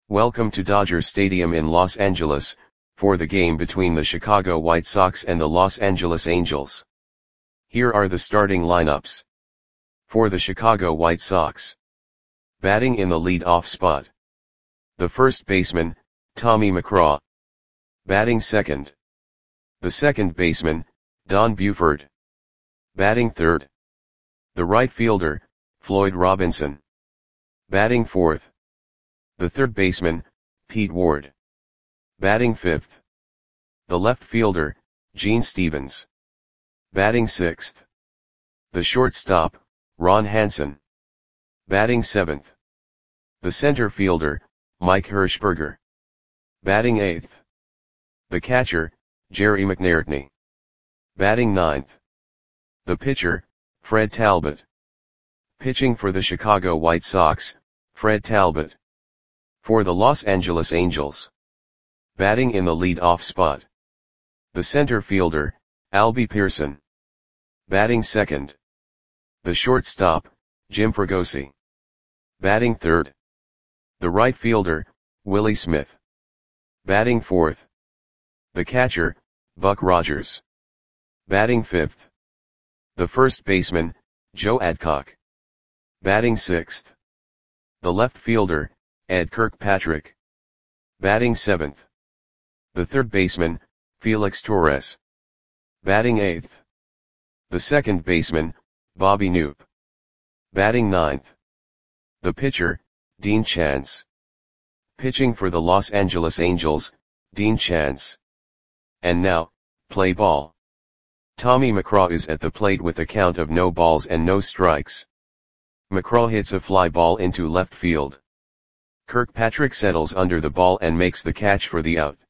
Welcome to Dodger Stadium in Los Angeles, for the game between the Chicago White Sox and the Los Angeles Angels. Here are the starting lineups. For the Chicago White Sox. Batting in the lead-off spot. The first baseman, Tommy McGraw. Batting second. The second baseman, Don Buford. Batting third. The right fielder, Floyd Robinson. Batting fourth. The third baseman, Pete Ward. Batting fifth. The left fielder, Gene Stephens. Batting sixth. The shortstop, Ron Hansen. Batting seventh. The center fielder, Mike Hershberger. Batting eighth. The catcher, Jerry McNairtney. Batting ninth. The pitcher, Fred Talbot. Pitching for the Chicago White Sox, Fred Talbot. For the Los Angeles Angels. Batting in the lead-off spot. The center fielder, Albie Pearson. Batting second. The shortstop, Jim Fregosi. Batting third. The right fielder, Willie Smith. Batting fourth. The catcher, Buck Rogers. Batting fifth. The first baseman, Joe Adcock. Batting sixth. The left fielder, Ed Kirkpatrick. Batting seventh. The third baseman, Felix Torres. Batting eighth. The second baseman, Bobby Knoop. Batting ninth. The pitcher, Dean Chance. Pitching for the Los Angeles Angels, Dean Chance. And now, play ball. Tommy McGraw is at the plate with a count of no balls and no strikes. McGraw hits a fly ball into left field. Kirkpatrick settles under the ball and makes the catch for the out.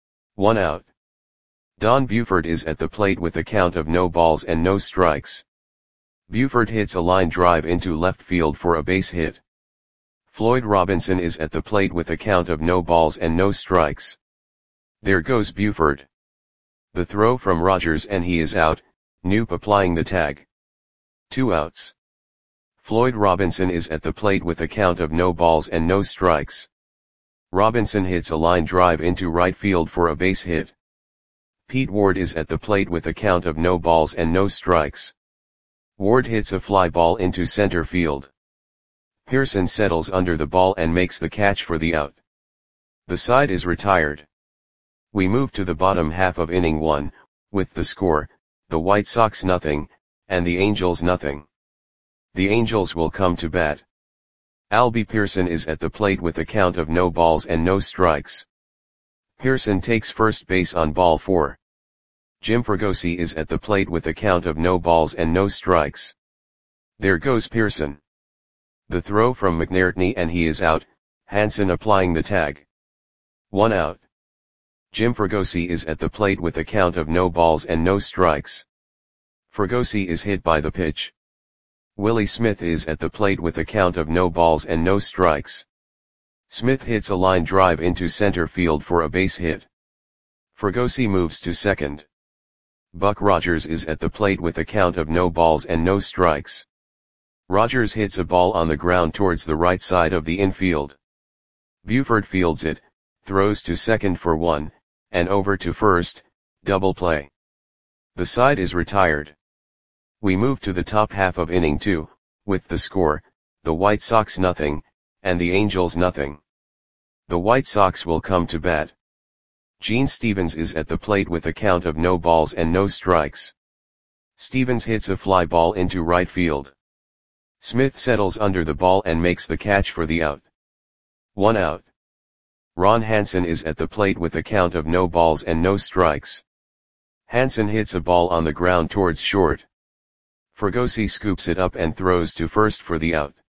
1 out. Don Buford is at the plate with a count of no balls and no strikes. Buford hits a line drive into left field for a base hit. Floyd Robinson is at the plate with a count of no balls and no strikes. There goes Buford. The throw from Rogers and he is out, Knoop applying the tag. 2 outs. Floyd Robinson is at the plate with a count of no balls and no strikes. Robinson hits a line drive into right field for a base hit. Pete Ward is at the plate with a count of no balls and no strikes. Ward hits a fly ball into center field. Pearson settles under the ball and makes the catch for the out. The side is retired. We move to the bottom half of inning 1, with the score, the White Sox nothing, and the Angels nothing. The Angels will come to bat. Albie Pearson is at the plate with a count of no balls and no strikes. Pearson takes first base on ball 4. Jim Fregosi is at the plate with a count of no balls and no strikes. There goes Pearson. The throw from McNairtney and he is out, Hansen applying the tag. 1 out. Jim Fregosi is at the plate with a count of no balls and no strikes. Fregosi is hit by the pitch. Willie Smith is at the plate with a count of no balls and no strikes. Smith hits a line drive into center field for a base hit. Fregosi moves to second. Buck Rogers is at the plate with a count of no balls and no strikes. Rogers hits a ball on the ground towards the right side of the infield. Buford fields it, throws to second for 1, and over to first, double play. The side is retired. We move to the top half of inning 2, with the score, the White Sox nothing, and the Angels nothing. The White Sox will come to bat. Gene Stephens is at the plate with a count of no balls and no strikes. Stephens hits a fly ball into right field. Smith settles under the ball and makes the catch for the out. 1 out. Ron Hansen is at the plate with a count of no balls and no strikes. Hansen hits a ball on the ground towards short. Fregosi scoops it up and throws to first for the out.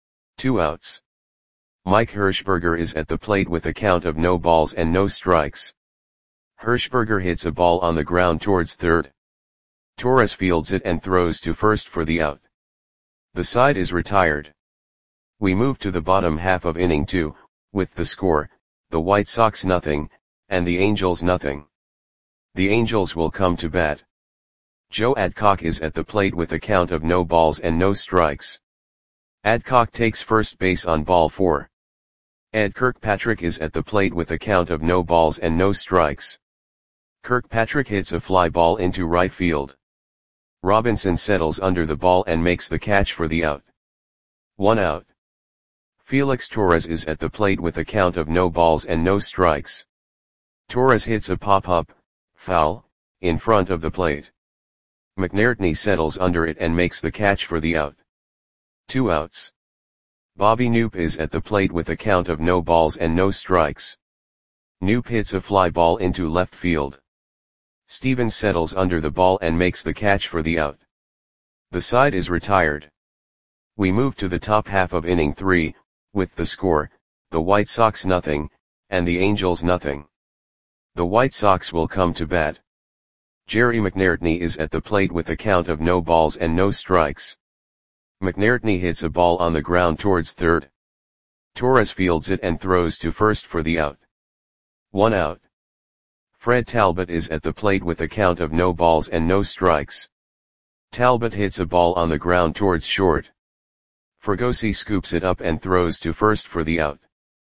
2 outs. Mike Hershberger is at the plate with a count of no balls and no strikes. Hershberger hits a ball on the ground towards third. Torres fields it and throws to first for the out. The side is retired. We move to the bottom half of inning 2, with the score, the White Sox nothing, and the Angels nothing. The Angels will come to bat. Joe Adcock is at the plate with a count of no balls and no strikes. Adcock takes first base on ball 4. Ed Kirkpatrick is at the plate with a count of no balls and no strikes. Kirkpatrick hits a fly ball into right field. Robinson settles under the ball and makes the catch for the out. 1 out. Felix Torres is at the plate with a count of no balls and no strikes. Torres hits a pop-up, foul, in front of the plate. McNairtney settles under it and makes the catch for the out. 2 outs. Bobby Knoop is at the plate with a count of no balls and no strikes. Knoop hits a fly ball into left field. Stevens settles under the ball and makes the catch for the out. The side is retired. We move to the top half of inning 3, with the score, the White Sox nothing, and the Angels nothing. The White Sox will come to bat. Jerry McNairtney is at the plate with a count of no balls and no strikes. McNairtney hits a ball on the ground towards third. Torres fields it and throws to first for the out. 1 out. Fred Talbot is at the plate with a count of no balls and no strikes. Talbot hits a ball on the ground towards short. Fregosi scoops it up and throws to first for the out.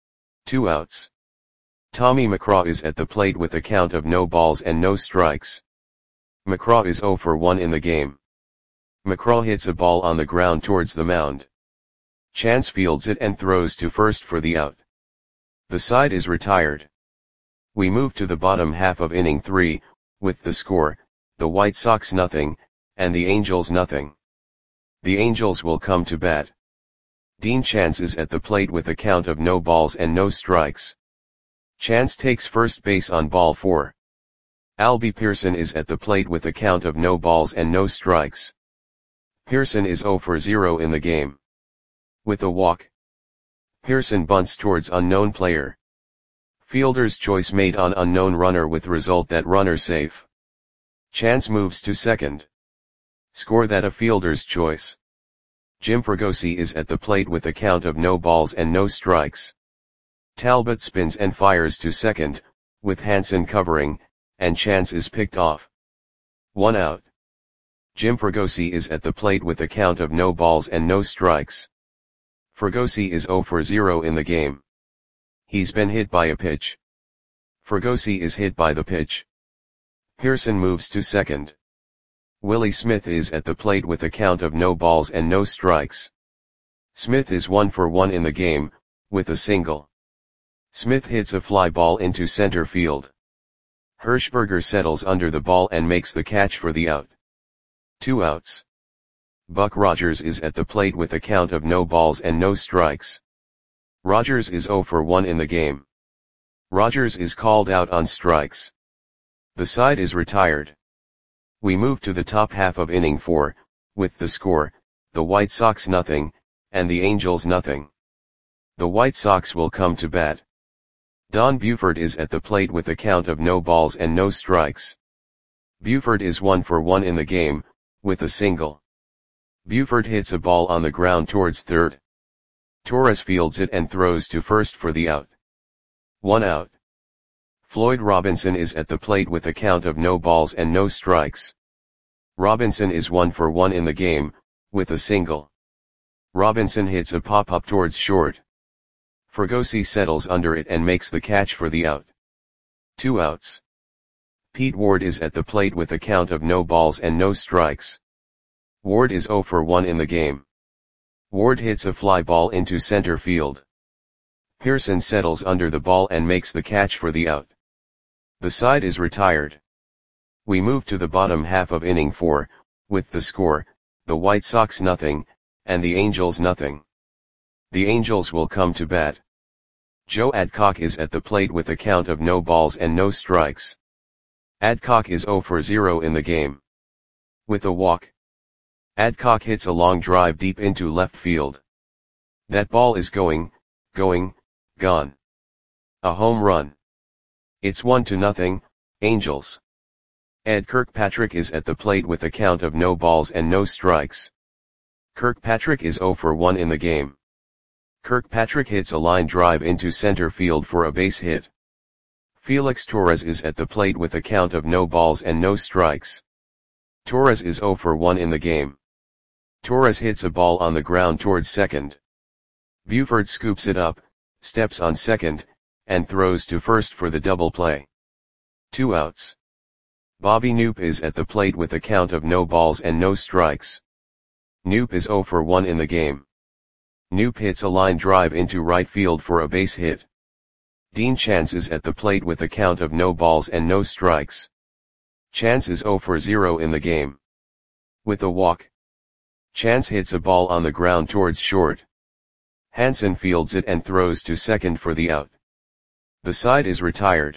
2 outs. Tommy McCraw is at the plate with a count of no balls and no strikes. McCraw is 0 for 1 in the game. McCraw hits a ball on the ground towards the mound. Chance fields it and throws to first for the out. The side is retired. We move to the bottom half of inning 3, with the score, the White Sox nothing, and the Angels nothing. The Angels will come to bat. Dean Chance is at the plate with a count of no balls and no strikes. Chance takes first base on ball 4. Albie Pearson is at the plate with a count of no balls and no strikes. Pearson is 0 for 0 in the game. With a walk. Pearson bunts towards unknown player. Fielder's choice made on unknown runner with result that runner safe. Chance moves to second. Score that a fielder's choice. Jim Fregosi is at the plate with a count of no balls and no strikes. Talbot spins and fires to second, with Hansen covering, and Chance is picked off. 1 out. Jim Fregosi is at the plate with a count of no balls and no strikes. Fregosi is 0 for 0 in the game. He's been hit by a pitch. Fregosi is hit by the pitch. Pearson moves to second. Willie Smith is at the plate with a count of no balls and no strikes. Smith is 1 for 1 in the game, with a single. Smith hits a fly ball into center field. Hirschberger settles under the ball and makes the catch for the out. 2 outs. Buck Rogers is at the plate with a count of no balls and no strikes. Rogers is 0 for 1 in the game. Rogers is called out on strikes. The side is retired. We move to the top half of inning 4, with the score, the White Sox nothing, and the Angels nothing. The White Sox will come to bat. Don Buford is at the plate with a count of no balls and no strikes. Buford is 1 for 1 in the game, with a single. Buford hits a ball on the ground towards third. Torres fields it and throws to first for the out. 1 out. Floyd Robinson is at the plate with a count of no balls and no strikes. Robinson is 1 for 1 in the game, with a single. Robinson hits a pop-up towards short. Fregosi settles under it and makes the catch for the out. 2 outs. Pete Ward is at the plate with a count of no balls and no strikes. Ward is 0 for 1 in the game. Ward hits a fly ball into center field. Pearson settles under the ball and makes the catch for the out. The side is retired. We move to the bottom half of inning 4, with the score, the White Sox nothing, and the Angels nothing. The Angels will come to bat. Joe Adcock is at the plate with a count of no balls and no strikes. Adcock is 0 for 0 in the game. With a walk. Adcock hits a long drive deep into left field. That ball is going, gone. A home run. It's 1-0, Angels. Ed Kirkpatrick is at the plate with a count of no balls and no strikes. Kirkpatrick is 0 for 1 in the game. Kirkpatrick hits a line drive into center field for a base hit. Felix Torres is at the plate with a count of no balls and no strikes. Torres is 0 for 1 in the game. Torres hits a ball on the ground towards second. Buford scoops it up, steps on second, and throws to first for the double play. 2 outs. Bobby Knoop is at the plate with a count of no balls and no strikes. Knoop is 0 for 1 in the game. Knoop hits a line drive into right field for a base hit. Dean Chance is at the plate with a count of no balls and no strikes. Chance is 0 for 0 in the game. With a walk, Chance hits a ball on the ground towards short. Hansen fields it and throws to second for the out. The side is retired.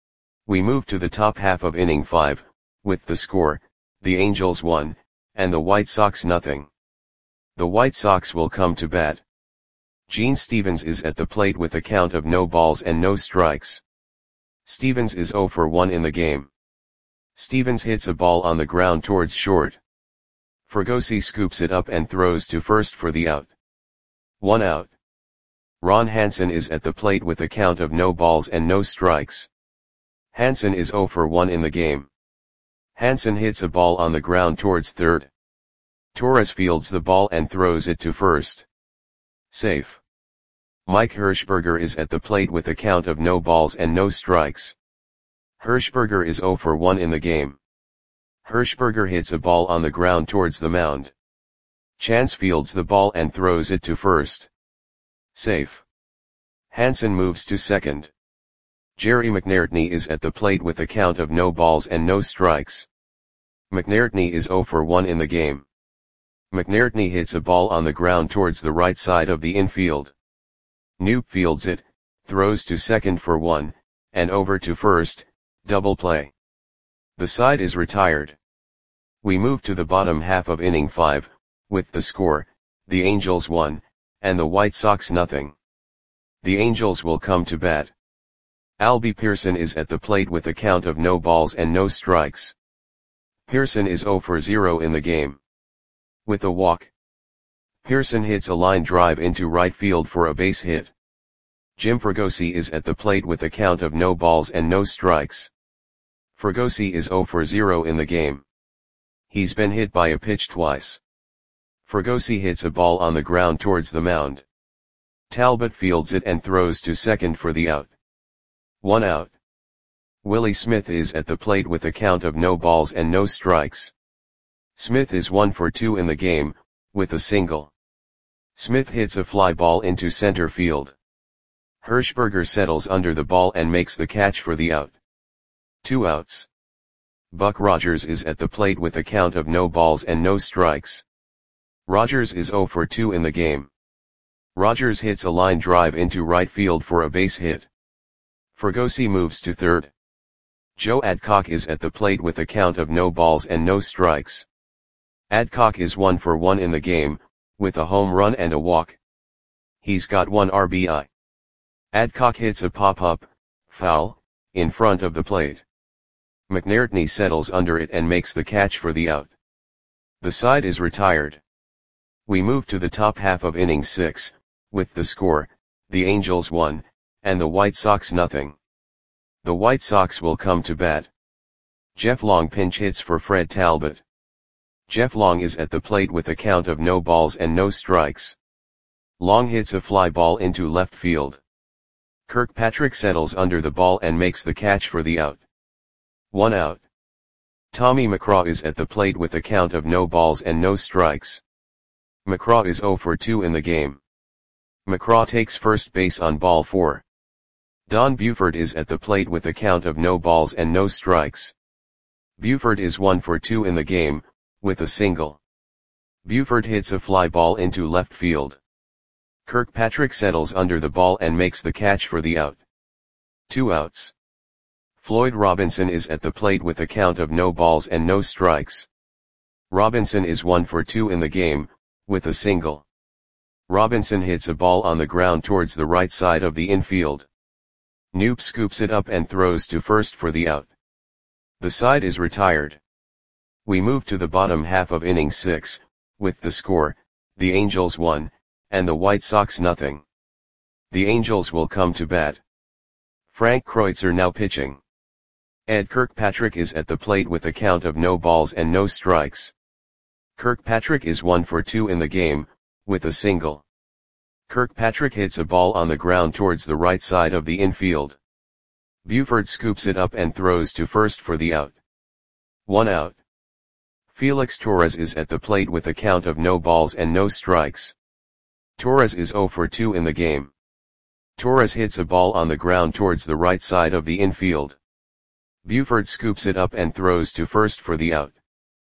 We move to the top half of inning 5, with the score, the Angels 1, and the White Sox nothing. The White Sox will come to bat. Gene Stevens is at the plate with a count of no balls and no strikes. Stevens is 0 for 1 in the game. Stevens hits a ball on the ground towards short. Fregosi scoops it up and throws to first for the out. 1 out. Ron Hansen is at the plate with a count of no balls and no strikes. Hansen is 0 for 1 in the game. Hansen hits a ball on the ground towards third. Torres fields the ball and throws it to first. Safe. Mike Hirschberger is at the plate with a count of no balls and no strikes. Hirschberger is 0 for 1 in the game. Hirschberger hits a ball on the ground towards the mound. Chance fields the ball and throws it to first. Safe. Hansen moves to second. Jerry McNairtney is at the plate with a count of no balls and no strikes. McNairtney is 0 for 1 in the game. McNairtney hits a ball on the ground towards the right side of the infield. Knoop fields it, throws to second for 1, and over to first, double play. The side is retired. We move to the bottom half of inning 5, with the score, the Angels 1, and the White Sox nothing. The Angels will come to bat. Albie Pearson is at the plate with a count of no balls and no strikes. Pearson is 0 for 0 in the game. With a walk, Pearson hits a line drive into right field for a base hit. Jim Fregosi is at the plate with a count of no balls and no strikes. Fregosi is 0 for 0 in the game. He's been hit by a pitch twice. Fregosi hits a ball on the ground towards the mound. Talbot fields it and throws to second for the out. 1 out. Willie Smith is at the plate with a count of no balls and no strikes. Smith is 1 for 2 in the game, with a single. Smith hits a fly ball into center field. Hirschberger settles under the ball and makes the catch for the out. 2 outs. Buck Rogers is at the plate with a count of no balls and no strikes. Rogers is 0 for 2 in the game. Rogers hits a line drive into right field for a base hit. Fregosi moves to third. Joe Adcock is at the plate with a count of no balls and no strikes. Adcock is 1 for 1 in the game, with a home run and a walk. He's got 1 RBI. Adcock hits a pop-up, foul, in front of the plate. McNairtney settles under it and makes the catch for the out. The side is retired. We move to the top half of inning 6, with the score, the Angels 1, and the White Sox nothing. The White Sox will come to bat. Jeff Long pinch hits for Fred Talbot. Jeff Long is at the plate with a count of no balls and no strikes. Long hits a fly ball into left field. Kirkpatrick settles under the ball and makes the catch for the out. 1 out. Tommy McCraw is at the plate with a count of no balls and no strikes. McCraw is 0 for 2 in the game. McCraw takes first base on ball 4. Don Buford is at the plate with a count of no balls and no strikes. Buford is 1 for 2 in the game, with a single. Buford hits a fly ball into left field. Kirkpatrick settles under the ball and makes the catch for the out. 2 outs. Floyd Robinson is at the plate with a count of no balls and no strikes. Robinson is 1 for 2 in the game, with a single. Robinson hits a ball on the ground towards the right side of the infield. Knoop scoops it up and throws to first for the out. The side is retired. We move to the bottom half of inning 6, with the score, the Angels 1, and the White Sox nothing. The Angels will come to bat. Frank Kreutzer now pitching. Ed Kirkpatrick is at the plate with a count of no balls and no strikes. Kirkpatrick is 1 for 2 in the game, with a single. Kirkpatrick hits a ball on the ground towards the right side of the infield. Buford scoops it up and throws to first for the out. 1 out. Felix Torres is at the plate with a count of no balls and no strikes. Torres is 0 for 2 in the game. Torres hits a ball on the ground towards the right side of the infield. Buford scoops it up and throws to first for the out.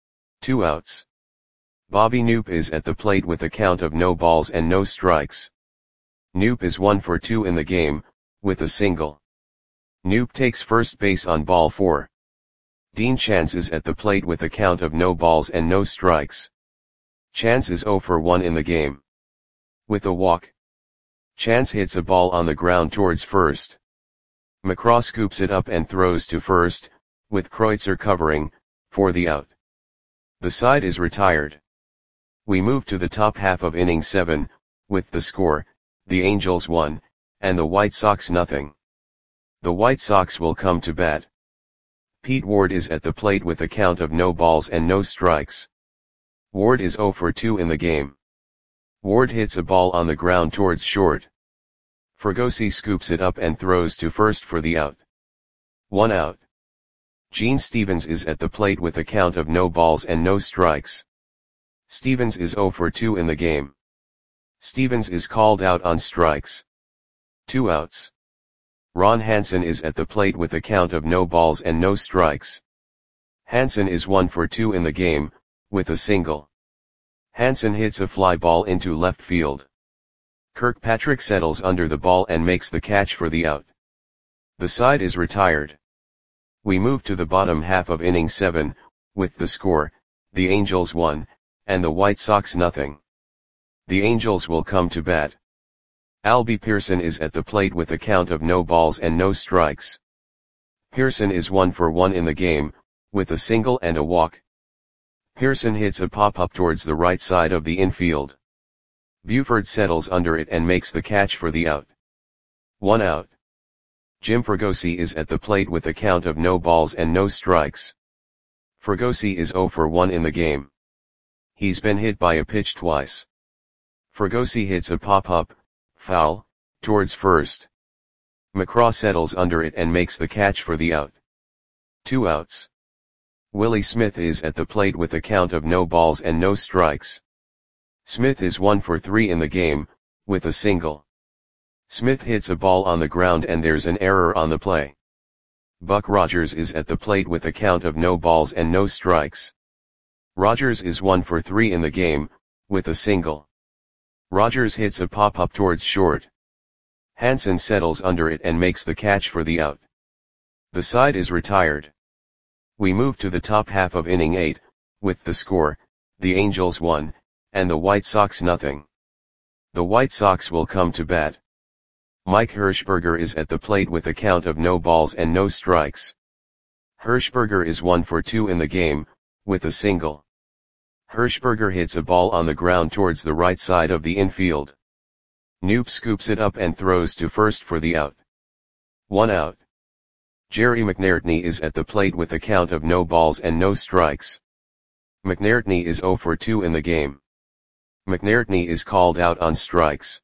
2 outs. Bobby Knoop is at the plate with a count of no balls and no strikes. Knoop is 1 for 2 in the game, with a single. Knoop takes first base on ball 4. Dean Chance is at the plate with a count of no balls and no strikes. Chance is 0 for 1 in the game. With a walk, Chance hits a ball on the ground towards first. McCraw scoops it up and throws to first, with Kreutzer covering, for the out. The side is retired. We move to the top half of inning 7, with the score, the Angels 1, and the White Sox nothing. The White Sox will come to bat. Pete Ward is at the plate with a count of no balls and no strikes. Ward is 0 for 2 in the game. Ward hits a ball on the ground towards short. Fregosi scoops it up and throws to first for the out. 1 out. Gene Stevens is at the plate with a count of no balls and no strikes. Stevens is 0 for 2 in the game. Stevens is called out on strikes. 2 outs. Ron Hansen is at the plate with a count of no balls and no strikes. Hansen is 1 for 2 in the game, with a single. Hansen hits a fly ball into left field. Kirkpatrick settles under the ball and makes the catch for the out. The side is retired. We move to the bottom half of inning 7, with the score, the Angels 1, and the White Sox nothing. The Angels will come to bat. Albie Pearson is at the plate with a count of no balls and no strikes. Pearson is 1 for 1 in the game, with a single and a walk. Pearson hits a pop-up towards the right side of the infield. Buford settles under it and makes the catch for the out. 1 out. Jim Fregosi is at the plate with a count of no balls and no strikes. Fregosi is 0 for 1 in the game. He's been hit by a pitch twice. Fregosi hits a pop-up, foul, towards first. McCraw settles under it and makes the catch for the out. 2 outs. Willie Smith is at the plate with a count of no balls and no strikes. Smith is 1 for 3 in the game, with a single. Smith hits a ball on the ground and there's an error on the play. Buck Rogers is at the plate with a count of no balls and no strikes. Rogers is 1 for 3 in the game, with a single. Rogers hits a pop-up towards short. Hansen settles under it and makes the catch for the out. The side is retired. We move to the top half of inning 8, with the score, the Angels 1, and the White Sox nothing. The White Sox will come to bat. Mike Hirschberger is at the plate with a count of no balls and no strikes. Hirschberger is 1 for 2 in the game, with a single. Hirschberger hits a ball on the ground towards the right side of the infield. Knoop scoops it up and throws to first for the out. 1 out. Jerry McNairtney is at the plate with a count of no balls and no strikes. McNairtney is 0 for 2 in the game. McNairtney is called out on strikes.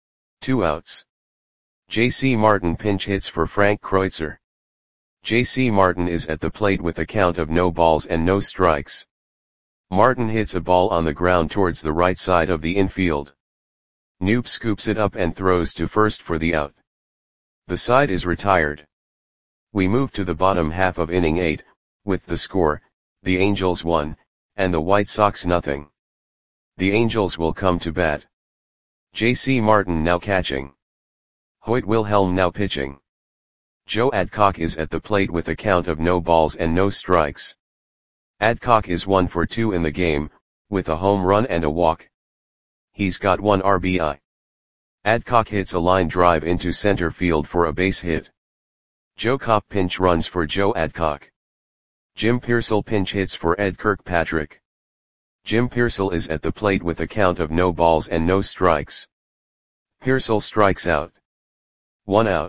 2 outs. J.C. Martin pinch hits for Frank Kreutzer. J.C. Martin is at the plate with a count of no balls and no strikes. Martin hits a ball on the ground towards the right side of the infield. Knoop scoops it up and throws to first for the out. The side is retired. We move to the bottom half of inning 8, with the score, the Angels 1, and the White Sox nothing. The Angels will come to bat. J.C. Martin now catching. Hoyt Wilhelm now pitching. Joe Adcock is at the plate with a count of no balls and no strikes. Adcock is 1 for 2 in the game, with a home run and a walk. He's got 1 RBI. Adcock hits a line drive into center field for a base hit. Joe Kopp pinch runs for Joe Adcock. Jim Pearsall pinch hits for Ed Kirkpatrick. Jim Pearsall is at the plate with a count of no balls and no strikes. Pearsall strikes out. 1 out.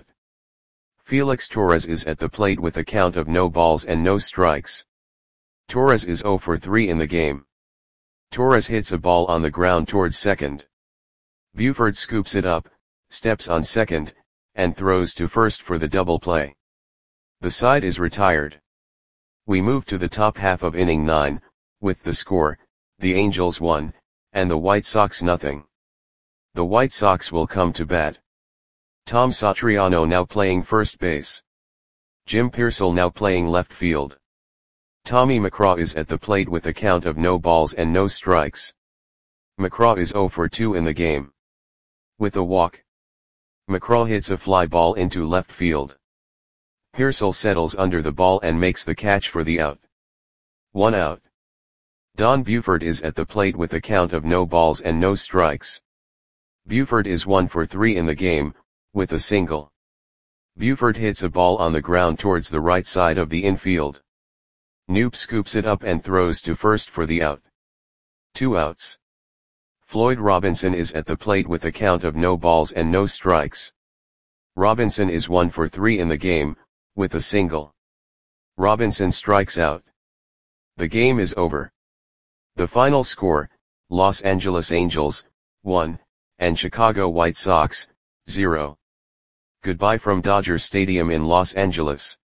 Felix Torres is at the plate with a count of no balls and no strikes. Torres is 0 for 3 in the game. Torres hits a ball on the ground towards second. Buford scoops it up, steps on second, and throws to first for the double play. The side is retired. We move to the top half of inning 9, with the score, the Angels 1, and the White Sox nothing. The White Sox will come to bat. Tom Satriano now playing first base. Jim Piersall now playing left field. Tommy McCraw is at the plate with a count of no balls and no strikes. McCraw is 0 for 2 in the game. With a walk, McCraw hits a fly ball into left field. Piersall settles under the ball and makes the catch for the out. 1 out. Don Buford is at the plate with a count of no balls and no strikes. Buford is 1 for 3 in the game, with a single. Buford hits a ball on the ground towards the right side of the infield. Knoop scoops it up and throws to first for the out. 2 outs. Floyd Robinson is at the plate with a count of no balls and no strikes. Robinson is 1 for 3 in the game, with a single. Robinson strikes out. The game is over. The final score, Los Angeles Angels, 1, and Chicago White Sox, 0. Goodbye from Dodger Stadium in Los Angeles.